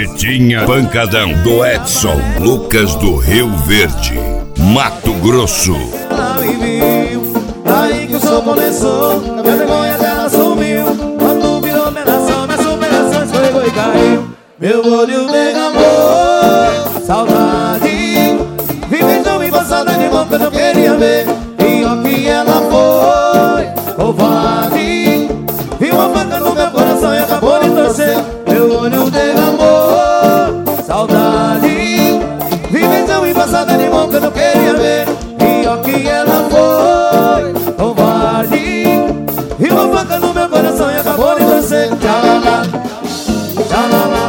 Pitinha Pancadão, do Edson Lucas do Rio Verde, Mato Grosso. Ela me viu, aí que o som começou, a vergonha dela sumiu. Quando virou pedação, minha superação escorregou e caiu. Meu olho derramou saudade, vivendo embaçada de mão que eu não queria ver. Pior que ela foi, covarde, viu uma faca no meu coração e acabou de torcer. Meu olho derramou saudade, vivendo embaçada de mão que eu não queria ver. Pior que ela foi, covarde, viu uma faca no meu coração e acabou de torcer. Tchalala, tchalala.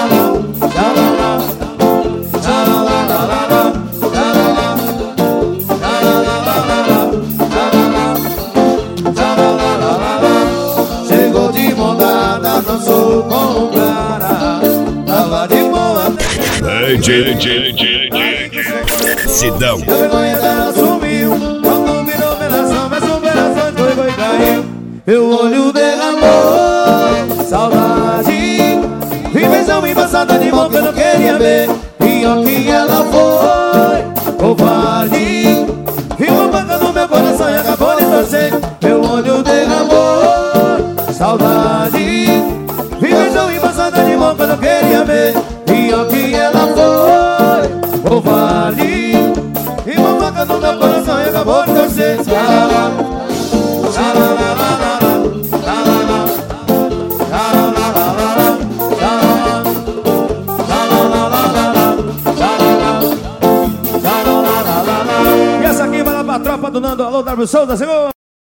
Chegou de mão dada, dançou com o cara, tava de boa. Sidão. A vergonha dela sumiu, quando virou pedação, minha superação escorregou e caiu. Meu olho derramou saudade, vivenzão embaçada de mão que eu não queria ver. Pior que ela foi, covarde, viu uma faca no meu coração e acabou de torcer. Meu olho derramou saudade, vivenzão embaçada de mão que eu não queria ver. Pior que ela foi, covarde, viu uma faca no meu coração e acabou de torcer. E essa aqui vai lá pra tropa do Nando. Alô, W Souza, segura!